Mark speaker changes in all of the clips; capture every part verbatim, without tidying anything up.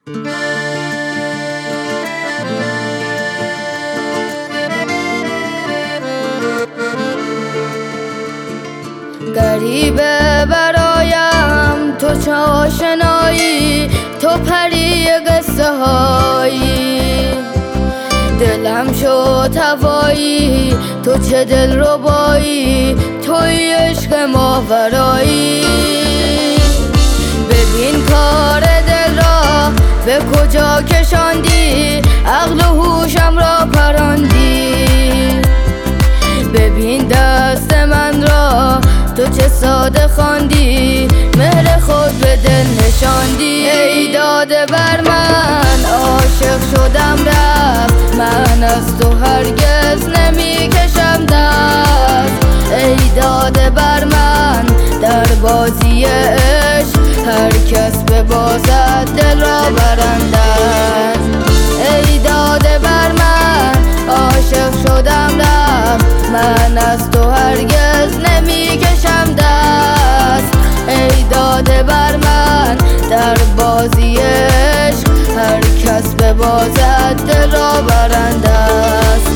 Speaker 1: غریبه برایم تو چه آشنایی، تو پری قصه هایی، دلم شد هوایی، تو چه دل ربایی، توی عشق ماورایی. ببین کار دل را به کجا کشاندی، عقل و هوشم را پراندی. ببین دست من را تو چه ساده خواندی، مهر خود به دل نشاندی. ای داده بر من عاشق شدم رفت، من از تو هرگز نمی کشم دست. ای داده بر من در بازی عشق، هر کس به بازد دل را برنده است. ای داده بر من عاشق شدم رفت، من از تو هرگز نمی کشم دست. ای داده بر من در بازی عشق، هر کس به بازد دل را برنده است.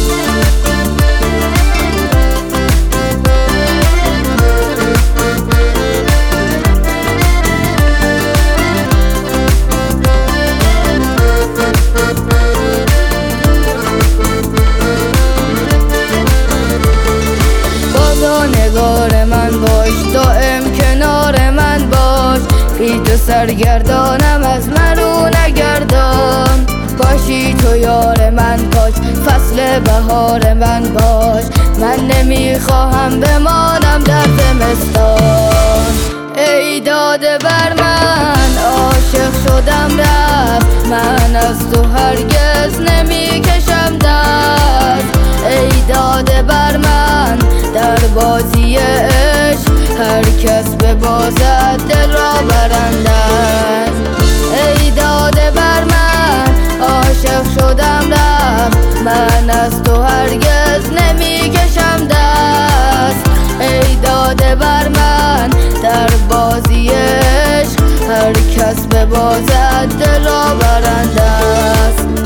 Speaker 1: نگار من باش، دائم کنار من باش، بی تو سرگردانم از من رو نگردان. باشی تو یار من باش، فصل بهار من باش، من نمیخواهم بمانم در زمستان. ای داده بر من عاشق شدم رفت، من از تو هرگز نمی کشم دست. ای داده بر من در بازی عشق، هر کس به بازد دل را برنده است. ای داده بر من عاشق شدم رفت، من از تو هرگز نمی کشم دست. ای داده بر من در بازی عشق، هر کس به بازد دل را برنده است.